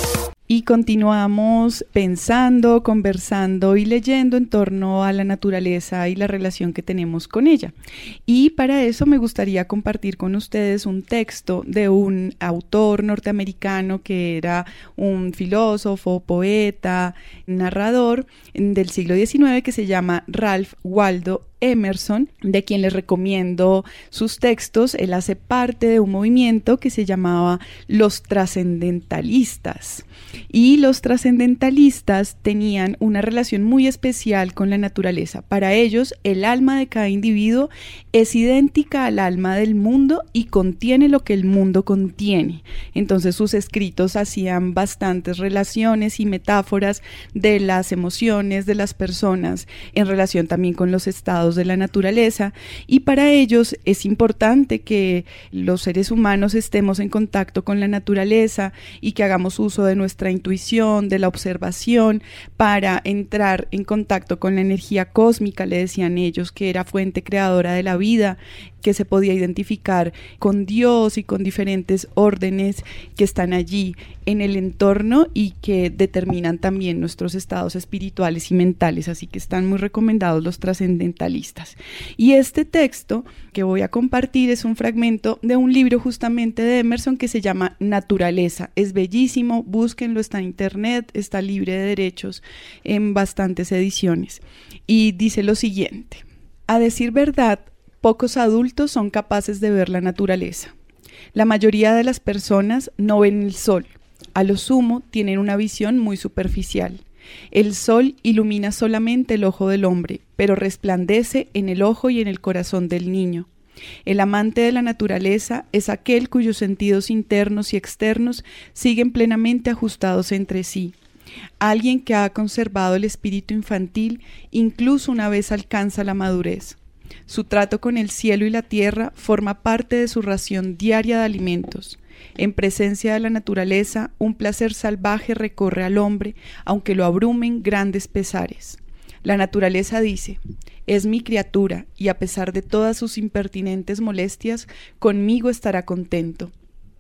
y continuamos pensando, conversando y leyendo en torno a la naturaleza y la relación que tenemos con ella. Y para eso me gustaría compartir con ustedes un texto de un autor norteamericano que era un filósofo, poeta, narrador del siglo XIX que se llama Ralph Waldo Emerson, de quien les recomiendo sus textos. Él hace parte de un movimiento que se llamaba los trascendentalistas, y los trascendentalistas tenían una relación muy especial con la naturaleza. Para ellos, el alma de cada individuo es idéntica al alma del mundo y contiene lo que el mundo contiene. Entonces sus escritos hacían bastantes relaciones y metáforas de las emociones de las personas en relación también con los estados de la naturaleza, y para ellos es importante que los seres humanos estemos en contacto con la naturaleza y que hagamos uso de nuestra intuición, de la observación, para entrar en contacto con la energía cósmica. Le decían ellos que era fuente creadora de la vida, que se podía identificar con Dios y con diferentes órdenes que están allí en el entorno y que determinan también nuestros estados espirituales y mentales, así que están muy recomendados los trascendentalistas. Y este texto que voy a compartir es un fragmento de un libro justamente de Emerson que se llama Naturaleza. Es bellísimo, búsquenlo, está en internet, está libre de derechos en bastantes ediciones. Y dice lo siguiente: a decir verdad, pocos adultos son capaces de ver la naturaleza. La mayoría de las personas no ven el sol. A lo sumo, tienen una visión muy superficial. El sol ilumina solamente el ojo del hombre, pero resplandece en el ojo y en el corazón del niño. El amante de la naturaleza es aquel cuyos sentidos internos y externos siguen plenamente ajustados entre sí. Alguien que ha conservado el espíritu infantil incluso una vez alcanza la madurez. Su trato con el cielo y la tierra forma parte de su ración diaria de alimentos. En presencia de la naturaleza, un placer salvaje recorre al hombre, aunque lo abrumen grandes pesares. La naturaleza dice: es mi criatura, y a pesar de todas sus impertinentes molestias, conmigo estará contento.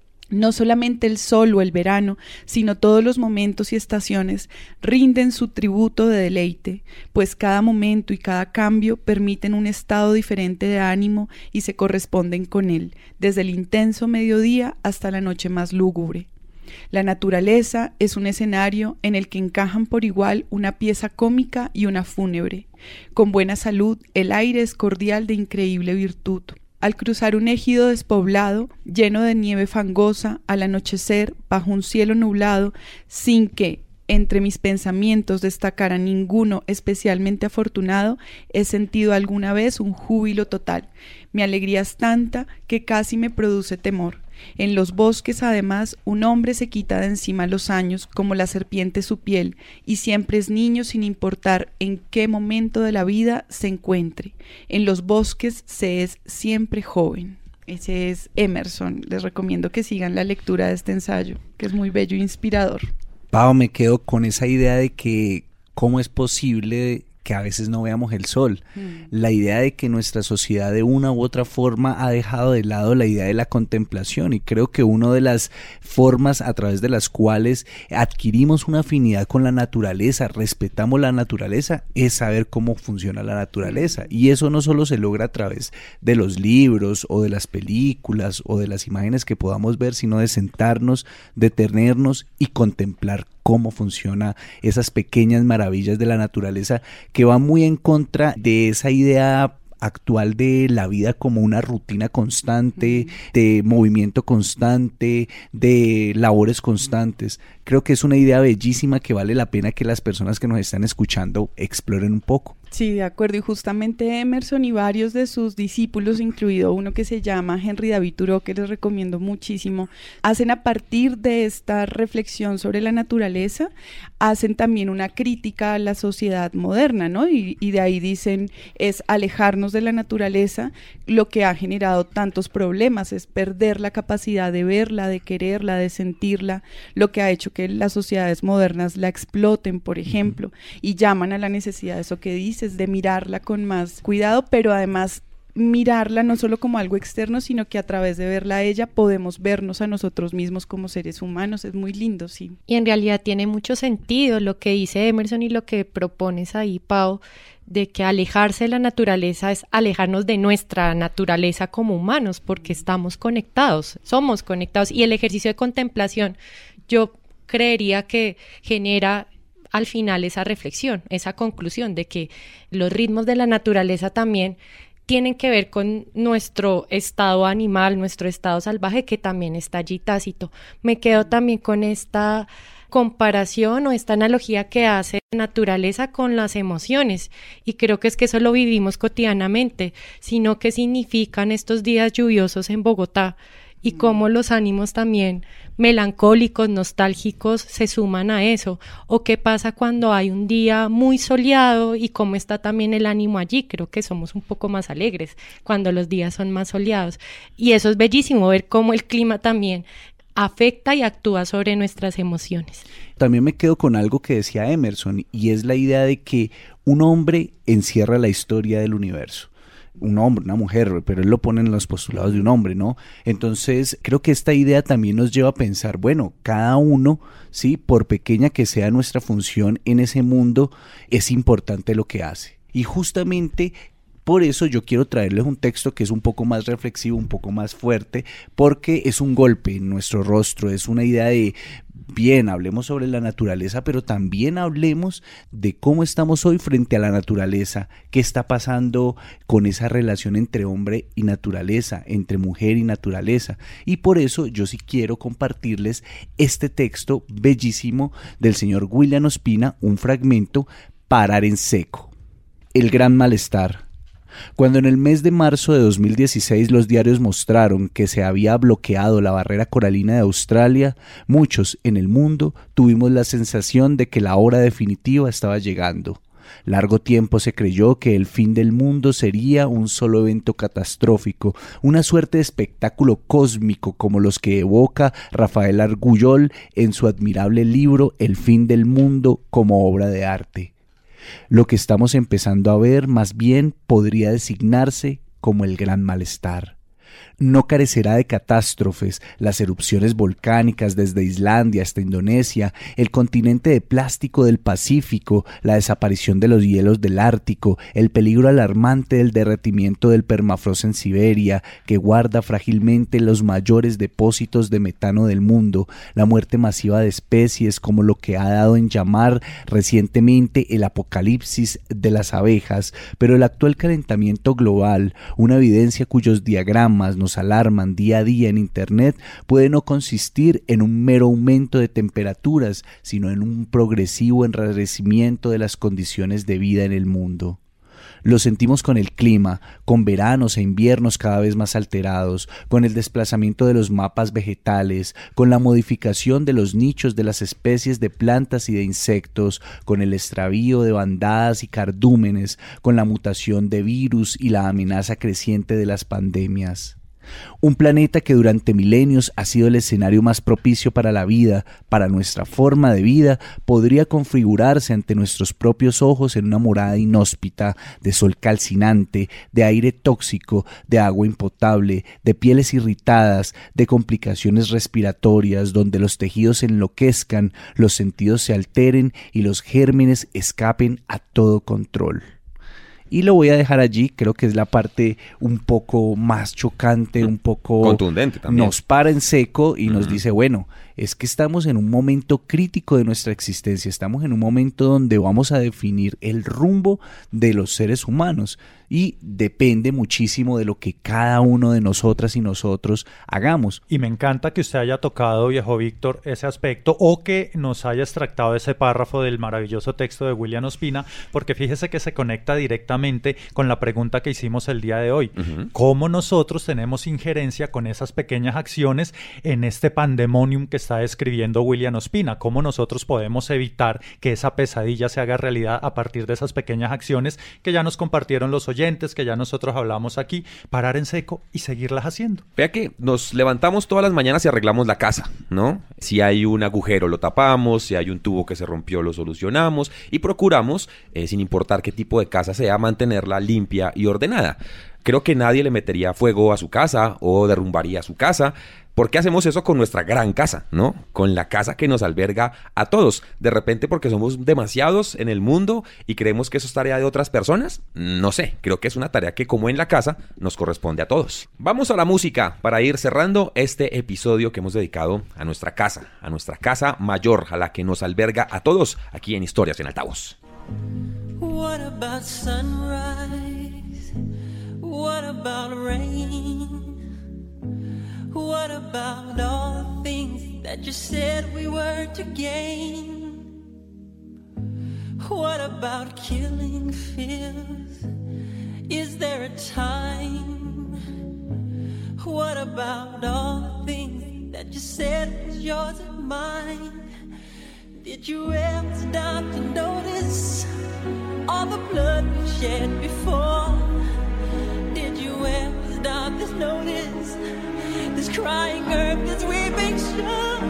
No solamente el sol o el verano, sino todos los momentos y estaciones rinden su tributo de deleite, pues cada momento y cada cambio permiten un estado diferente de ánimo y se corresponden con él, desde el intenso mediodía hasta la noche más lúgubre. La naturaleza es un escenario en el que encajan por igual una pieza cómica y una fúnebre. Con buena salud, el aire es cordial de increíble virtud. Al cruzar un ejido despoblado, lleno de nieve fangosa, al anochecer, bajo un cielo nublado, sin que entre mis pensamientos destacara ninguno especialmente afortunado, he sentido alguna vez un júbilo total. Mi alegría es tanta que casi me produce temor. En los bosques, además, un hombre se quita de encima los años como la serpiente su piel, y siempre es niño sin importar en qué momento de la vida se encuentre. En los bosques se es siempre joven. Ese es Emerson. Les recomiendo que sigan la lectura de este ensayo, que es muy bello e inspirador. Pau, me quedo con esa idea de que cómo es posible que a veces no veamos el sol. La idea de que nuestra sociedad de una u otra forma ha dejado de lado la idea de la contemplación, y creo que una de las formas a través de las cuales adquirimos una afinidad con la naturaleza, respetamos la naturaleza, es saber cómo funciona la naturaleza, y eso no solo se logra a través de los libros o de las películas o de las imágenes que podamos ver, sino de sentarnos, detenernos y contemplar cómo funciona esas pequeñas maravillas de la naturaleza, que va muy en contra de esa idea actual de la vida como una rutina constante, de movimiento constante, de labores constantes. Creo que es una idea bellísima que vale la pena que las personas que nos están escuchando exploren un poco. Sí, de acuerdo, y justamente Emerson y varios de sus discípulos, incluido uno que se llama Henry David Thoreau, que les recomiendo muchísimo, hacen a partir de esta reflexión sobre la naturaleza, hacen también una crítica a la sociedad moderna, ¿no? Y de ahí dicen, es alejarnos de la naturaleza lo que ha generado tantos problemas, es perder la capacidad de verla, de quererla, de sentirla, lo que ha hecho que las sociedades modernas la exploten, por ejemplo, y llaman a la necesidad de eso que dices, de mirarla con más cuidado, pero además mirarla no solo como algo externo, sino que a través de verla a ella podemos vernos a nosotros mismos como seres humanos. Es muy lindo, sí. Y en realidad tiene mucho sentido lo que dice Emerson y lo que propones ahí, Pau, de que alejarse de la naturaleza es alejarnos de nuestra naturaleza como humanos, porque estamos conectados, somos conectados, y el ejercicio de contemplación, yo creería que genera al final esa reflexión, esa conclusión de que los ritmos de la naturaleza también tienen que ver con nuestro estado animal, nuestro estado salvaje, que también está allí tácito. Me quedo también con esta comparación o esta analogía que hace la naturaleza con las emociones, y creo que es que eso lo vivimos cotidianamente, sino que significan estos días lluviosos en Bogotá y cómo los ánimos también melancólicos, nostálgicos se suman a eso, o qué pasa cuando hay un día muy soleado y cómo está también el ánimo allí. Creo que somos un poco más alegres cuando los días son más soleados, y eso es bellísimo, ver cómo el clima también afecta y actúa sobre nuestras emociones. También me quedo con algo que decía Emerson, y es la idea de que un hombre encierra la historia del universo. Un hombre, una mujer, pero él lo pone en los postulados de un hombre, ¿no? Entonces, creo que esta idea también nos lleva a pensar, bueno, cada uno, sí, por pequeña que sea nuestra función en ese mundo, es importante lo que hace. Y justamente por eso yo quiero traerles un texto que es un poco más reflexivo, un poco más fuerte, porque es un golpe en nuestro rostro, es una idea de, bien, hablemos sobre la naturaleza, pero también hablemos de cómo estamos hoy frente a la naturaleza, qué está pasando con esa relación entre hombre y naturaleza, entre mujer y naturaleza. Y por eso yo sí quiero compartirles este texto bellísimo del señor William Ospina, un fragmento, Parar en seco. El gran malestar. Cuando en el mes de marzo de 2016 los diarios mostraron que se había bloqueado la barrera coralina de Australia, muchos en el mundo tuvimos la sensación de que la hora definitiva estaba llegando. Largo tiempo se creyó que el fin del mundo sería un solo evento catastrófico, una suerte de espectáculo cósmico como los que evoca Rafael Argullol en su admirable libro El fin del mundo como obra de arte. Lo que estamos empezando a ver más bien podría designarse como el gran malestar. No carecerá de catástrofes, las erupciones volcánicas desde Islandia hasta Indonesia, el continente de plástico del Pacífico, la desaparición de los hielos del Ártico, el peligro alarmante del derretimiento del permafrost en Siberia, que guarda frágilmente los mayores depósitos de metano del mundo, la muerte masiva de especies como lo que ha dado en llamar recientemente el apocalipsis de las abejas, pero el actual calentamiento global, una evidencia cuyos diagramas nos alarman día a día en Internet, puede no consistir en un mero aumento de temperaturas, sino en un progresivo enrarecimiento de las condiciones de vida en el mundo. Lo sentimos con el clima, con veranos e inviernos cada vez más alterados, con el desplazamiento de los mapas vegetales, con la modificación de los nichos de las especies de plantas y de insectos, con el extravío de bandadas y cardúmenes, con la mutación de virus y la amenaza creciente de las pandemias. Un planeta que durante milenios ha sido el escenario más propicio para la vida, para nuestra forma de vida, podría configurarse ante nuestros propios ojos en una morada inhóspita, de sol calcinante, de aire tóxico, de agua impotable, de pieles irritadas, de complicaciones respiratorias, donde los tejidos enloquezcan, los sentidos se alteren y los gérmenes escapen a todo control. Y lo voy a dejar allí, creo que es la parte un poco más chocante, un poco contundente también. Nos para en seco y nos dice, bueno, es que estamos en un momento crítico de nuestra existencia, estamos en un momento donde vamos a definir el rumbo de los seres humanos y depende muchísimo de lo que cada uno de nosotras y nosotros hagamos. Y me encanta que usted haya tocado, viejo Víctor, ese aspecto o que nos haya extractado ese párrafo del maravilloso texto de William Ospina, porque fíjese que se conecta directamente con la pregunta que hicimos el día de hoy. ¿Cómo nosotros tenemos injerencia con esas pequeñas acciones en este pandemonium que está describiendo William Ospina? ¿Cómo nosotros podemos evitar que esa pesadilla se haga realidad a partir de esas pequeñas acciones que ya nos compartieron los oyentes, que ya nosotros hablamos aquí? Parar en seco y seguirlas haciendo. Vea que nos levantamos todas las mañanas y arreglamos la casa, ¿no? Si hay un agujero lo tapamos, si hay un tubo que se rompió lo solucionamos y procuramos, sin importar qué tipo de casa sea, mantenerla limpia y ordenada. Creo que nadie le metería fuego a su casa o derrumbaría su casa. ¿Por qué hacemos eso con nuestra gran casa, no? Con la casa que nos alberga a todos. De repente porque somos demasiados en el mundo y creemos que eso es tarea de otras personas. No sé, creo que es una tarea que, como en la casa, nos corresponde a todos. Vamos a la música para ir cerrando este episodio que hemos dedicado a nuestra casa mayor, a la que nos alberga a todos aquí en Historias en Altavoz. What about sunrise? What about rain? What about all the things that you said we were to gain? What about killing fears? Is there a time? What about all the things that you said was yours and mine? Did you ever stop to notice all the blood we shed before? Did you ever stop to notice this crying earth, this weeping shore?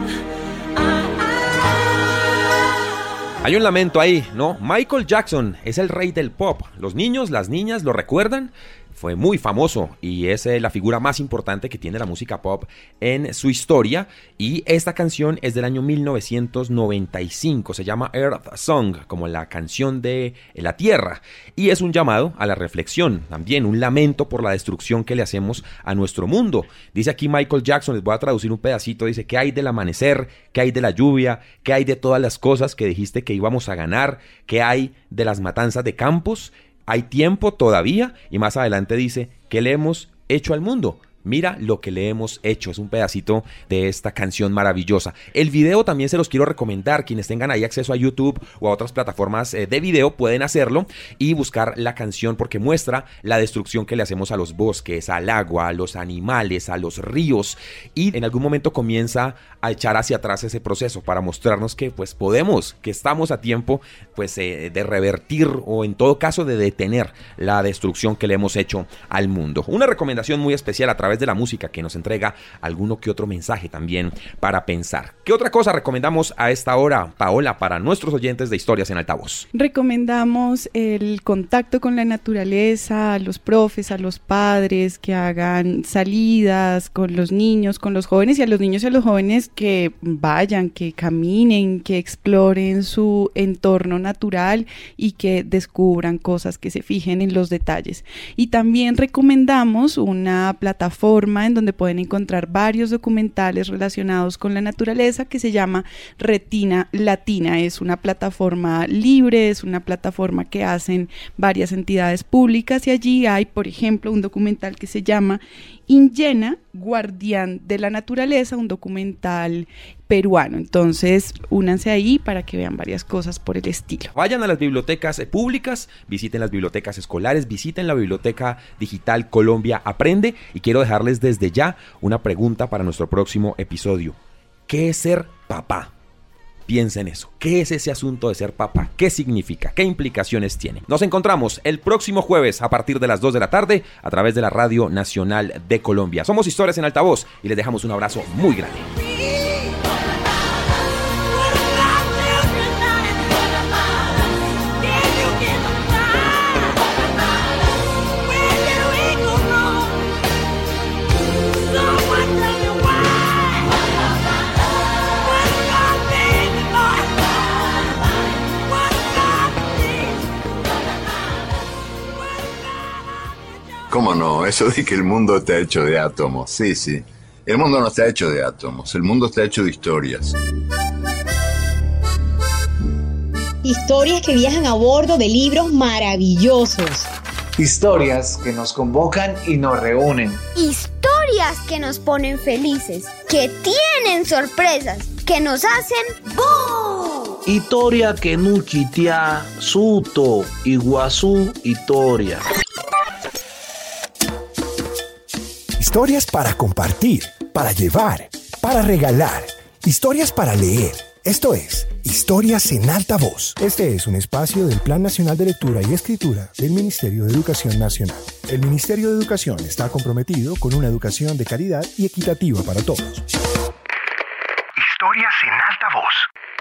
Hay un lamento ahí, ¿no? Michael Jackson es el rey del pop. Los niños, las niñas lo recuerdan. Fue muy famoso y es la figura más importante que tiene la música pop en su historia. Y esta canción es del año 1995. Se llama Earth Song, como la canción de la tierra. Y es un llamado a la reflexión, también un lamento por la destrucción que le hacemos a nuestro mundo. Dice aquí Michael Jackson, les voy a traducir un pedacito. Dice: ¿qué hay del amanecer? ¿Qué hay de la lluvia? ¿Qué hay de todas las cosas que dijiste que íbamos a ganar? ¿Qué hay de las matanzas de campos? Hay tiempo todavía. Y más adelante dice: ¿qué le hemos hecho al mundo? Mira lo que le hemos hecho. Es un pedacito de esta canción maravillosa. El video también se los quiero recomendar. Quienes tengan ahí acceso a YouTube o a otras plataformas de video pueden hacerlo y buscar la canción, porque muestra la destrucción que le hacemos a los bosques, al agua, a los animales, a los ríos, y en algún momento comienza a echar hacia atrás ese proceso para mostrarnos que pues podemos, que estamos a tiempo pues de revertir, o en todo caso de detener la destrucción que le hemos hecho al mundo. Una recomendación muy especial a través de la música que nos entrega alguno que otro mensaje también para pensar. ¿Qué otra cosa recomendamos a esta hora, Paola, para nuestros oyentes de Historias en Altavoz? Recomendamos el contacto con la naturaleza, a los profes, a los padres, que hagan salidas con los niños, con los jóvenes, y a los niños y a los jóvenes que vayan, que caminen, que exploren su entorno natural y que descubran cosas, que se fijen en los detalles. Y también recomendamos una plataforma en donde pueden encontrar varios documentales relacionados con la naturaleza, que se llama Retina Latina. Es una plataforma libre, es una plataforma que hacen varias entidades públicas, y allí hay, por ejemplo, un documental que se llama Ingena, Guardián de la Naturaleza, un documental peruano. Entonces, únanse ahí para que vean varias cosas por el estilo. Vayan a las bibliotecas públicas, visiten las bibliotecas escolares, visiten la Biblioteca Digital Colombia Aprende, y quiero dejarles desde ya una pregunta para nuestro próximo episodio. ¿Qué es ser papá? Piensa en eso. ¿Qué es ese asunto de ser papá? ¿Qué significa? ¿Qué implicaciones tiene? Nos encontramos el próximo jueves a partir de las 2 de la tarde a través de la Radio Nacional de Colombia. Somos Historias en Altavoz y les dejamos un abrazo muy grande. ¿Cómo no? Eso de que el mundo está hecho de átomos. Sí, sí. El mundo no está hecho de átomos. El mundo está hecho de historias. Historias que viajan a bordo de libros maravillosos. Historias que nos convocan y nos reúnen. Historias que nos ponen felices, que tienen sorpresas, que nos hacen ¡boom! Historia que nuchitia, suto, iguazú, historia. Historias para compartir, para llevar, para regalar. Historias para leer. Esto es Historias en Altavoz. Este es un espacio del Plan Nacional de Lectura y Escritura del Ministerio de Educación Nacional. El Ministerio de Educación está comprometido con una educación de calidad y equitativa para todos. Historias en Altavoz.